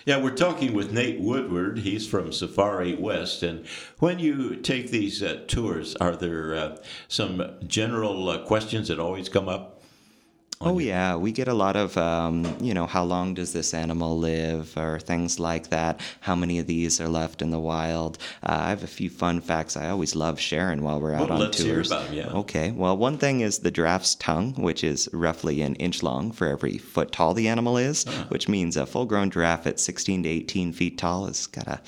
Yeah, we're talking with Nate Woodward. He's from Safari West. And when you take these tours, are there some general questions that always come up? Oh, yeah. We get a lot of, how long does this animal live or things like that. How many of these are left in the wild? I have a few fun facts I always love sharing while we're out on let's tours. Hear about them, yeah. Okay. Well, one thing is the giraffe's tongue, which is roughly an inch long for every foot tall the animal is, which means a full-grown giraffe at 16 to 18 feet tall has got a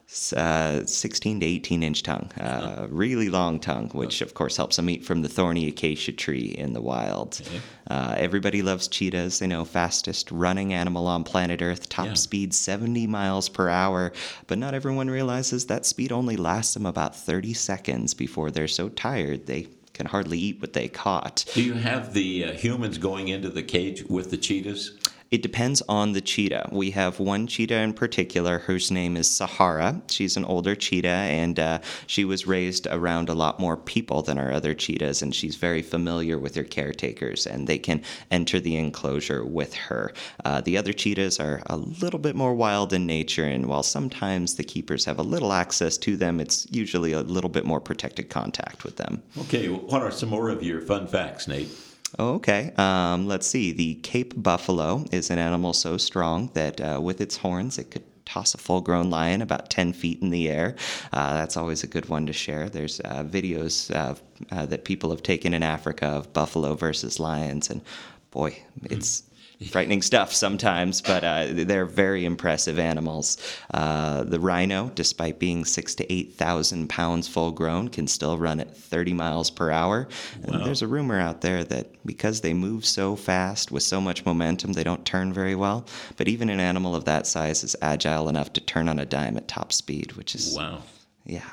16 to 18 inch tongue, really long tongue, which of course helps them eat from the thorny acacia tree in the wild. Everybody loves cheetahs. They know fastest running animal on planet Earth, top speed 70 miles per hour, but not everyone realizes that speed only lasts them about 30 seconds before they're so tired they can hardly eat what they caught. Do you have the humans going into the cage with the cheetahs? It depends on the cheetah. We have one cheetah in particular whose name is Sahara. She's an older cheetah, and she was raised around a lot more people than our other cheetahs, and she's very familiar with her caretakers, and they can enter the enclosure with her. The other cheetahs are a little bit more wild in nature, and while sometimes the keepers have a little access to them, it's usually a little bit more protected contact with them. Okay, what are some more of your fun facts, Nate? Okay, let's see. The Cape buffalo is an animal so strong that with its horns it could toss a full-grown lion about 10 feet in the air. That's always a good one to share. There's videos that people have taken in Africa of buffalo versus lions, and boy, it's frightening stuff sometimes, but they're very impressive animals. The rhino, despite being 6,000 to 8,000 pounds full grown, can still run at 30 miles per hour. Wow. And there's a rumor out there that because they move so fast with so much momentum, they don't turn very well. But even an animal of that size is agile enough to turn on a dime at top speed, which is... Wow. Yeah.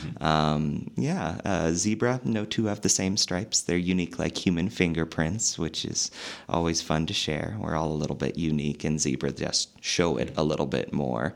Zebra, no two have the same stripes. They're unique like human fingerprints, which is always fun to share. We're all a little bit unique, and zebra just show it a little bit more.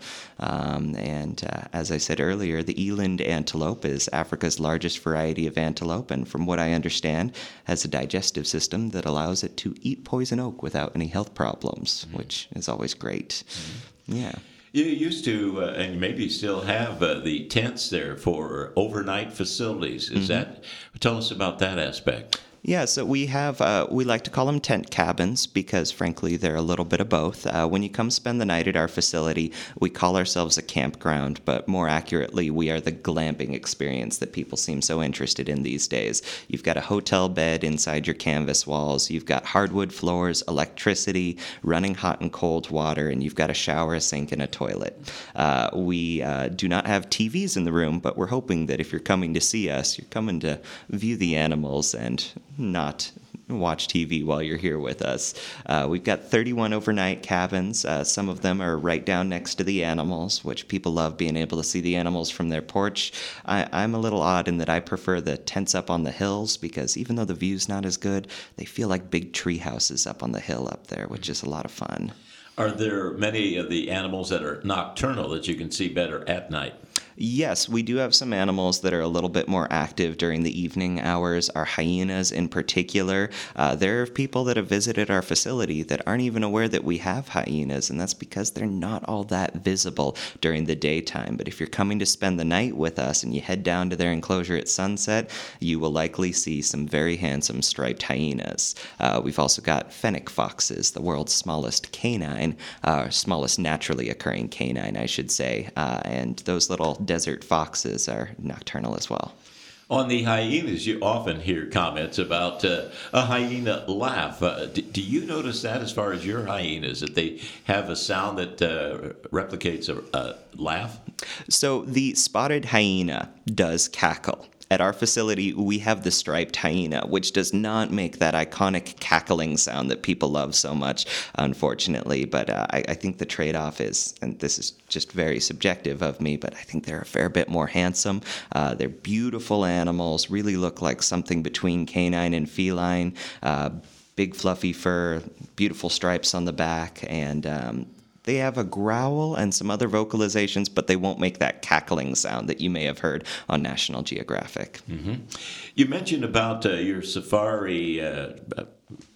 As I said earlier, the eland antelope is Africa's largest variety of antelope, and from what I understand, has a digestive system that allows it to eat poison oak without any health problems, which is always great. Yeah. You used to, and maybe still have, the tents there for overnight facilities. Tell us about that aspect. Yeah, so we have, we like to call them tent cabins because, frankly, they're a little bit of both. When you come spend the night at our facility, we call ourselves a campground, but more accurately, we are the glamping experience that people seem so interested in these days. You've got a hotel bed inside your canvas walls, you've got hardwood floors, electricity, running hot and cold water, and you've got a shower, a sink, and a toilet. We do not have TVs in the room, but we're hoping that if you're coming to see us, you're coming to view the animals and not watch TV while you're here with us. We've got 31 overnight cabins. Some of them are right down next to the animals, which people love being able to see the animals from their porch. I'm a little odd in that I prefer the tents up on the hills because even though the view's not as good, they feel like big tree houses up on the hill up there, which is a lot of fun. Are there many of the animals that are nocturnal that you can see better at night? Yes, we do have some animals that are a little bit more active during the evening hours. Our hyenas in particular. There are people that have visited our facility that aren't even aware that we have hyenas, and that's because they're not all that visible during the daytime. But if you're coming to spend the night with us and you head down to their enclosure at sunset, you will likely see some very handsome striped hyenas. We've also got fennec foxes, the world's smallest canine, smallest naturally occurring canine, I should say, and those little desert foxes are nocturnal as well. On the hyenas, you often hear comments about a hyena laugh. Do you notice that as far as your hyenas, that they have a sound that replicates a laugh? So the spotted hyena does cackle. At our facility, we have the striped hyena, which does not make that iconic cackling sound that people love so much, unfortunately. But I think the trade-off is, and this is just very subjective of me, but I think they're a fair bit more handsome. They're beautiful animals, really look like something between canine and feline. Big fluffy fur, beautiful stripes on the back, and they have a growl and some other vocalizations, but they won't make that cackling sound that you may have heard on National Geographic. Mm-hmm. You mentioned about your safari,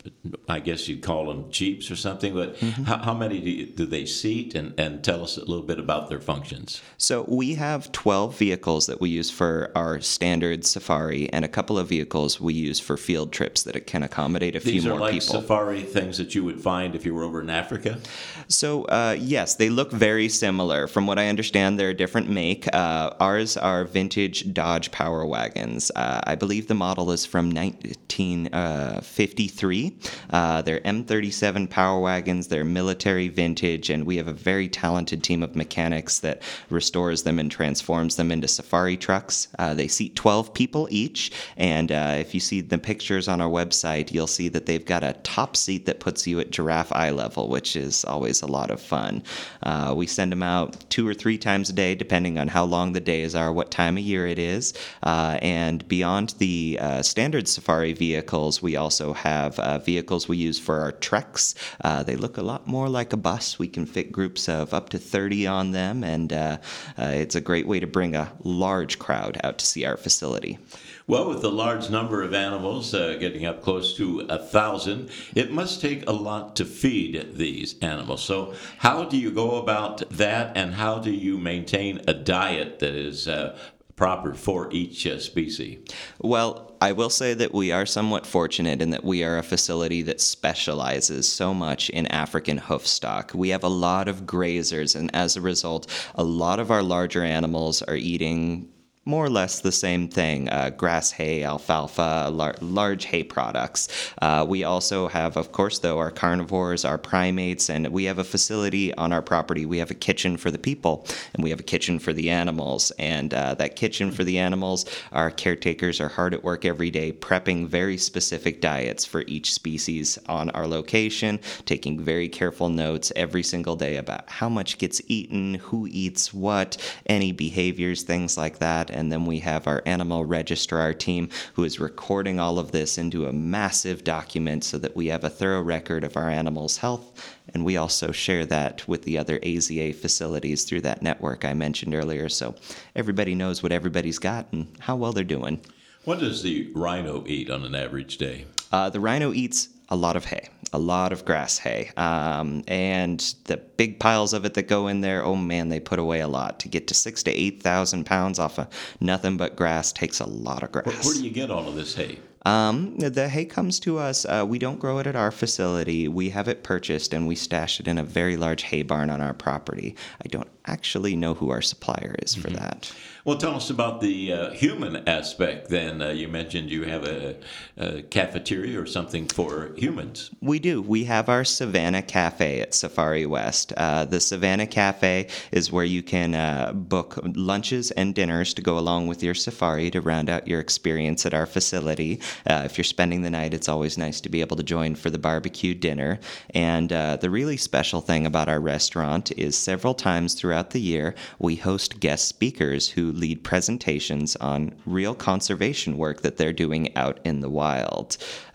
I guess you'd call them jeeps or something, but how many do they seat? And tell us a little bit about their functions. So we have 12 vehicles that we use for our standard safari, and a couple of vehicles we use for field trips that it can accommodate a few more people. These are like safari things that you would find if you were over in Africa? So, yes, they look very similar. From what I understand, they're a different make. Ours are vintage Dodge Power Wagons. I believe the model is from 1953. They're M37 Power Wagons. They're military vintage, and we have a very talented team of mechanics that restores them and transforms them into safari trucks. They seat 12 people each, and if you see the pictures on our website, you'll see that they've got a top seat that puts you at giraffe eye level, which is always a lot of fun. We send them out 2 or 3 times a day, depending on how long the days are, what time of year it is. And beyond the standard safari vehicles, we also have vehicles we use for our treks. They look a lot more like a bus. We can fit groups of up to 30 on them, and it's a great way to bring a large crowd out to see our facility. Well, with the large number of animals, getting up close to 1,000, it must take a lot to feed these animals. So how do you go about that, and how do you maintain a diet that is proper for each species? Well, I will say that we are somewhat fortunate in that we are a facility that specializes so much in African hoof stock. We have a lot of grazers, and as a result, a lot of our larger animals are eating more or less the same thing, grass hay, alfalfa, large hay products. We also have, of course, though, our carnivores, our primates, and we have a facility on our property. We have a kitchen for the people, and we have a kitchen for the animals. And that kitchen for the animals, our caretakers are hard at work every day prepping very specific diets for each species on our location, taking very careful notes every single day about how much gets eaten, who eats what, any behaviors, things like that. And then we have our animal registrar team who is recording all of this into a massive document so that we have a thorough record of our animals' health. And we also share that with the other AZA facilities through that network I mentioned earlier. So everybody knows what everybody's got and how well they're doing. What does the rhino eat on an average day? The rhino eats a lot of hay, a lot of grass hay. And the big piles of it that go in there, oh man, they put away a lot. To get to 6,000 to 8,000 pounds off of nothing but grass takes a lot of grass. Where do you get all of this hay? The hay comes to us. We don't grow it at our facility. We have it purchased and we stash it in a very large hay barn on our property. I don't actually know who our supplier is for that. Well, tell us about the human aspect then. You mentioned you have a cafeteria or something for humans. We do. We have our Savannah Cafe at Safari West. The Savannah Cafe is where you can book lunches and dinners to go along with your safari to round out your experience at our facility. If you're spending the night, it's always nice to be able to join for the barbecue dinner. And the really special thing about our restaurant is several times throughout the year, we host guest speakers who lead presentations on real conservation work that they're doing out in the wild.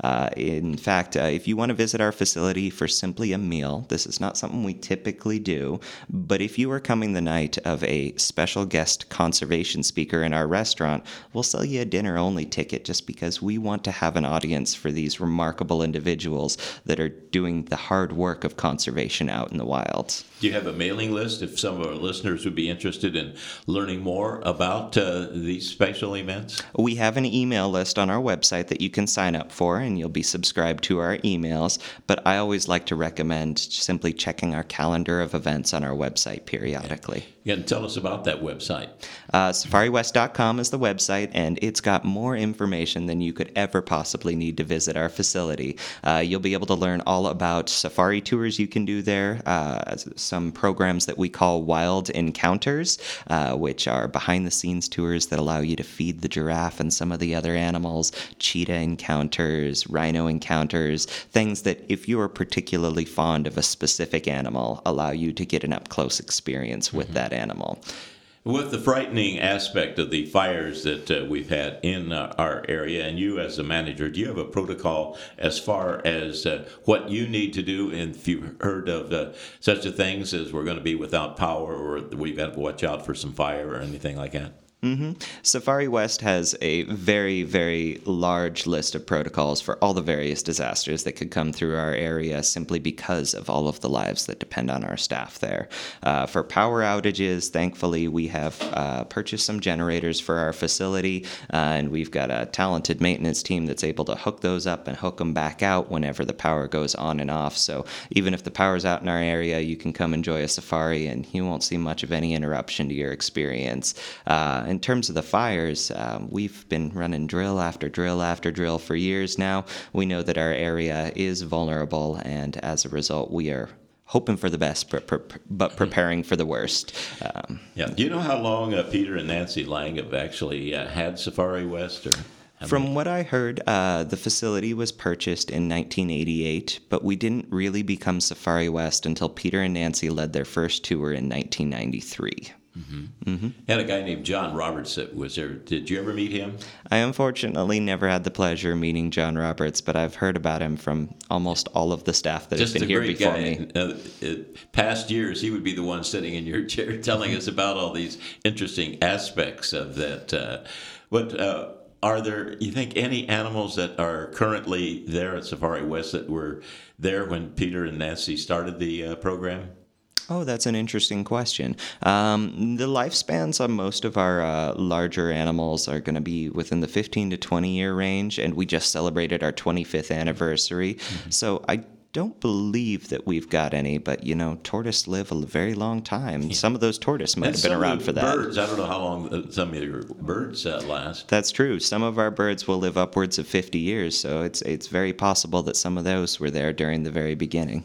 In fact, if you want to visit our facility for simply a meal, this is not something we typically do, but if you are coming the night of a special guest conservation speaker in our restaurant, we'll sell you a dinner-only ticket just because we want to have an audience for these remarkable individuals that are doing the hard work of conservation out in the wild. Do you have a mailing list if some of our listeners would be interested in learning more about these special events? We have an email list on our website that you can sign up for, and you'll be subscribed to our emails. But I always like to recommend simply checking our calendar of events on our website periodically. Yeah, and tell us about that website. SafariWest.com is the website, and it's got more information than you could ever possibly need to visit our facility. You'll be able to learn all about safari tours you can do there, some programs that we call Wild Encounters, which are behind-the-scenes tours that allow you to feed the giraffe and some of the other animals, cheetah encounters, rhino encounters, things that, if you are particularly fond of a specific animal, allow you to get an up-close experience with that animal. With the frightening aspect of the fires that we've had in our area, and you as a manager, do you have a protocol as far as what you need to do? And if you've heard of such a things as we're going to be without power, or we've got to watch out for some fire or anything like that? Safari West has a very, very large list of protocols for all the various disasters that could come through our area simply because of all of the lives that depend on our staff there. For power outages, thankfully, we have purchased some generators for our facility, and we've got a talented maintenance team that's able to hook those up and hook them back out whenever the power goes on and off. So even if the power's out in our area, you can come enjoy a safari, and you won't see much of any interruption to your experience. In terms of the fires, we've been running drill after drill after drill for years now. We know that our area is vulnerable, and as a result, we are hoping for the best, but preparing for the worst. Yeah. Do you know how long Peter and Nancy Lang have actually had Safari West? From what I heard, the facility was purchased in 1988, but we didn't really become Safari West until Peter and Nancy led their first tour in 1993. Had a guy named John Roberts that was there. Did you ever meet him? I unfortunately never had the pleasure of meeting John Roberts, but I've heard about him from almost all of the staff that have been here before me. Past years, he would be the one sitting in your chair telling us about all these interesting aspects of that. Are there, you think, any animals that are currently there at Safari West that were there when Peter and Nancy started the program? Oh, that's an interesting question. The lifespans on most of our larger animals are going to be within the 15 to 20 year range, and we just celebrated our 25th anniversary. So I don't believe that we've got any, but, tortoise live a very long time. Yeah. Some of those tortoise might have been around for that. Birds, I don't know how long some of your birds last. That's true. Some of our birds will live upwards of 50 years, so it's very possible that some of those were there during the very beginning.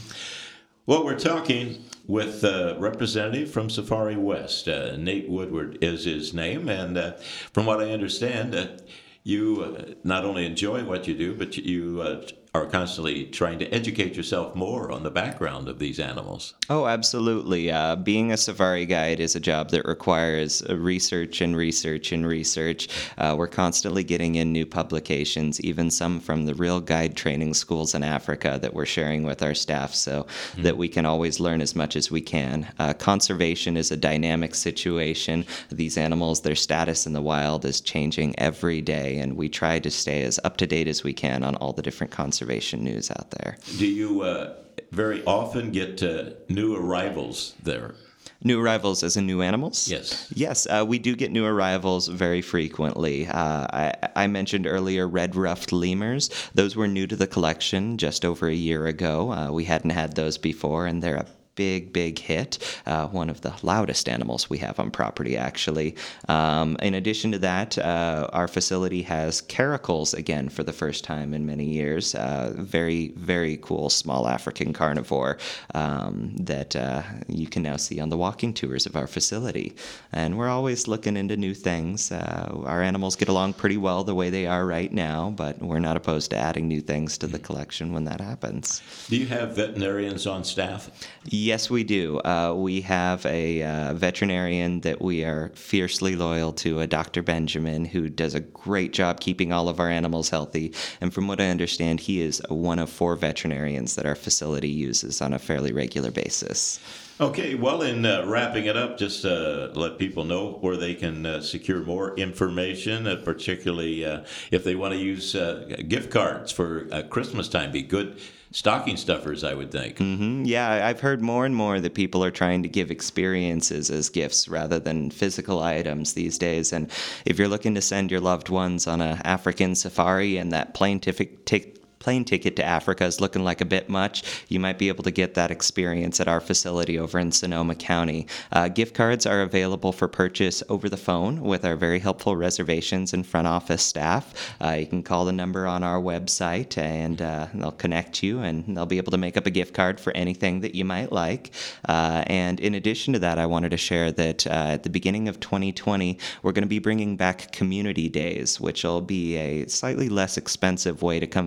Well, we're talking with a representative from Safari West. Nate Woodward is his name, and from what I understand, you not only enjoy what you do, but you are constantly trying to educate yourself more on the background of these animals. Oh, absolutely. Being a safari guide is a job that requires research and research and research. We're constantly getting in new publications, even some from the real guide training schools in Africa that we're sharing with our staff so that we can always learn as much as we can. Conservation is a dynamic situation. These animals, their status in the wild is changing every day, and we try to stay as up to date as we can on all the different conservation news out there. Do you very often get new arrivals there? New arrivals as in new animals? Yes. Yes, we do get new arrivals very frequently. I mentioned earlier red-ruffed lemurs. Those were new to the collection just over a year ago. We hadn't had those before, and they're a big hit. One of the loudest animals we have on property, actually. In addition to that, our facility has caracals again for the first time in many years. Very cool small African carnivore that you can now see on the walking tours of our facility. And we're always looking into new things. Our animals get along pretty well the way they are right now, but we're not opposed to adding new things to the collection when that happens. Do you have veterinarians on staff? Yes, we do. We have a veterinarian that we are fiercely loyal to, a Dr. Benjamin, who does a great job keeping all of our animals healthy. And from what I understand, he is one of 4 veterinarians that our facility uses on a fairly regular basis. Okay, well, in wrapping it up, just let people know where they can secure more information, particularly if they want to use gift cards for Christmas time. Be good stocking stuffers, I would think. Yeah, I've heard more and more that people are trying to give experiences as gifts rather than physical items these days. And if you're looking to send your loved ones on an African safari and that plane ticket to Africa is looking like a bit much, you might be able to get that experience at our facility over in Sonoma County. Gift cards are available for purchase over the phone with our very helpful reservations and front office staff. You can call the number on our website and they'll connect you and they'll be able to make up a gift card for anything that you might like. And in addition to that, I wanted to share that at the beginning of 2020, we're going to be bringing back community days, which will be a slightly less expensive way to come visit our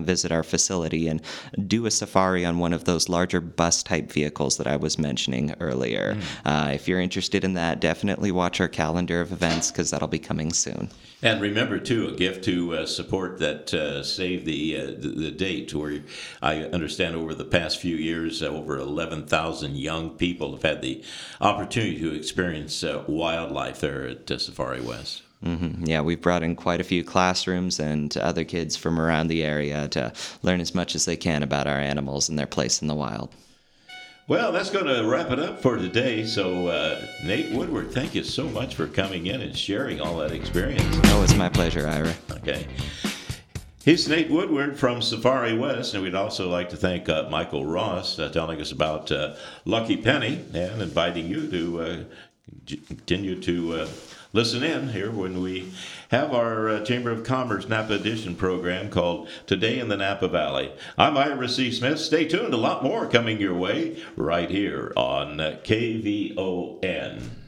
facility and do a safari on one of those larger bus-type vehicles that I was mentioning earlier. If you're interested in that, definitely watch our calendar of events because that'll be coming soon. And remember, too, a gift to support that Save the Date, where I understand over the past few years, over 11,000 young people have had the opportunity to experience wildlife there at Safari West. Yeah, we've brought in quite a few classrooms and other kids from around the area to learn as much as they can about our animals and their place in the wild. Well, that's going to wrap it up for today. So, Nate Woodward, thank you so much for coming in and sharing all that experience. Oh, it's my pleasure, Ira. Okay. He's Nate Woodward from Safari West, and we'd also like to thank Michael Ross telling us about Lucky Penny and inviting you to continue to listen in here when we have our Chamber of Commerce Napa Edition program called Today in the Napa Valley. I'm Ira C. Smith. Stay tuned. A lot more coming your way right here on KVON.